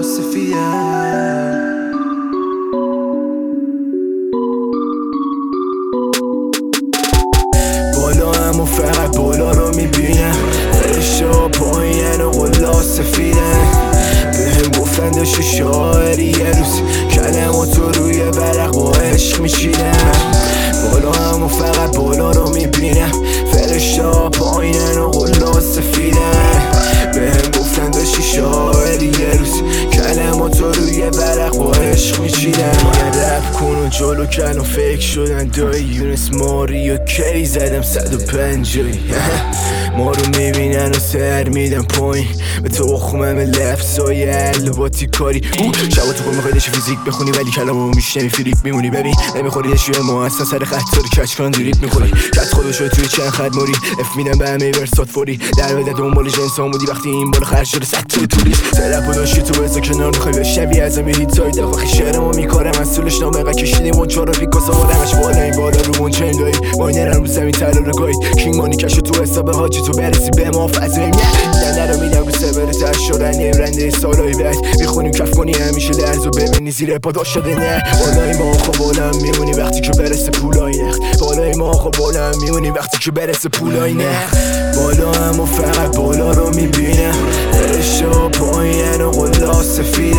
سفیده. بالا همو فقط بالا رو میبینم، فرشته ها پایین و قلا سفیده. بهم گفتن داشتی شاعری یه روز کلماتو روی ورق با عشق میچیدم. بالا همو فقط بالا رو میبینم، فرشته ها پایین و قلا سفیده. بهم گفتن داشتی شاعری یه روز کلماتو روی ورق با عشق میچیدم. یه رپ کن و جلو کن و فکر شدن دایی یونس ماری و کی زدم 150. ما رو میبینن و سر میدن پایین به تو خمم لفظای علواتی کاری. شبا تو کن میخوای دشی فیزیک بخونی ولی کلامو میشنوی فریک میمونی. ببین نمیخوری دشی به ما اصلا سر خط داری کچ کن دریپ میخوری کت خودشو توی چند خط موری اف میدن به همه ورسات فوری در بده دنبال جنس بودی وقتی این بالا خرج شده ست توی توریست سرپ و داشتی تو بزا کنار میخوای بشنوی از همه هیت های دفاقی شعرمو میکارم مسئولش نامقا کشیدیم اون چارا پیکاسا بارمش بالا این بالا رو اون چین دایی واینرم رو زمین تلا رو گاید کینگ مانی کشو تو حساب حاجی تو برسی به ما فضایی نه رو میدم رو سبر تر شدن یه رنده سالای بعد میخونیم کف کنی همیشه درز و ببینی زیر پا شده نه. بالای ما خب بالام میمونی وقتی که برسه پولای نخت. بالای ما خب بالام میمونی وقتی که برسه پولای نخت. بالا همو فقط بالا رو میبینم، فرشته ها پایین و قلا سفیده.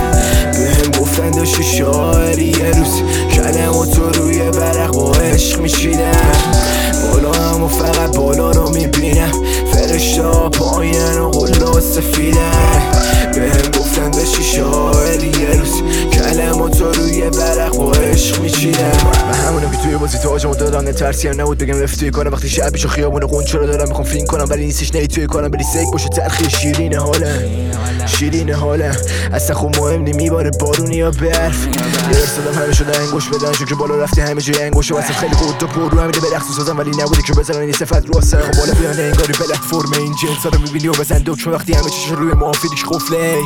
بهم گفتن داشتی شاعری یه روز کلماتو روی ورق با عشق میچیدم. بالا همو فقط بالا رو میبینم، فرشته ها پایین و قلا سفیده. بهم گفتن داشتی شاعری یه روز کلماتو روی ورق با عشق میچیدم. من همونم که توی بازی تاجمو دادم نترسی هم نبود بگم رفت توی کنم وقتی شب پیش خیابون قنچه رو دارم میخوام فین کنم ولی نیستش نهی توی کنم بری سیک باشه تلخی شیرین حالم شیرین حالم اصلا خوب مهم نی میباره بارونی یا برف. یه ارسادم همه شده انگوش بدن چون که بالا رفتی همه جای انگوشه واسه خیلی خود تو پر رو همیده به رقص سازم ولی نبوده که بزنن این صفت رو اصلا بالا بیانه انگاری پلتفرم این جنسا رو میبینی و بزن دکتر وقتی همه چیش روی موافیدیش قفله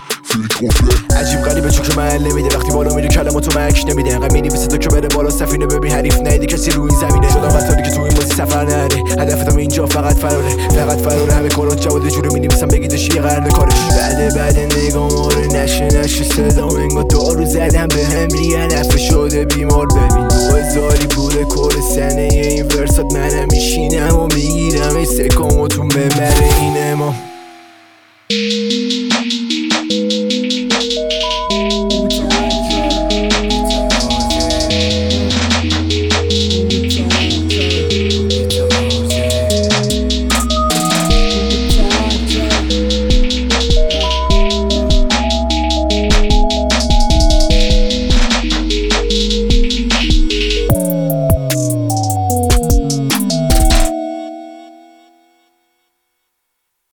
عجیب غریبه چون که محل نمیده وقتی بالا میری کلماتو مکش نمیده انقدر می‌نویسه تو که بره بالا سفینه ببین حریف نیده کسی رو این زمینه شدم قطاری که تو این بازی سفر نره هدفتم اینجا فقط فراره همه کارات جواد جوری می‌نویسم بگیدش یه قرن کارش بعد نگاه رو نشه صدا انگار دارو زدم به هم میگن افه شده بیمار. ببین 2000 بوده کل سنه این ورسات منم میشینم و میگیرم این سکامو تو ببره این امام.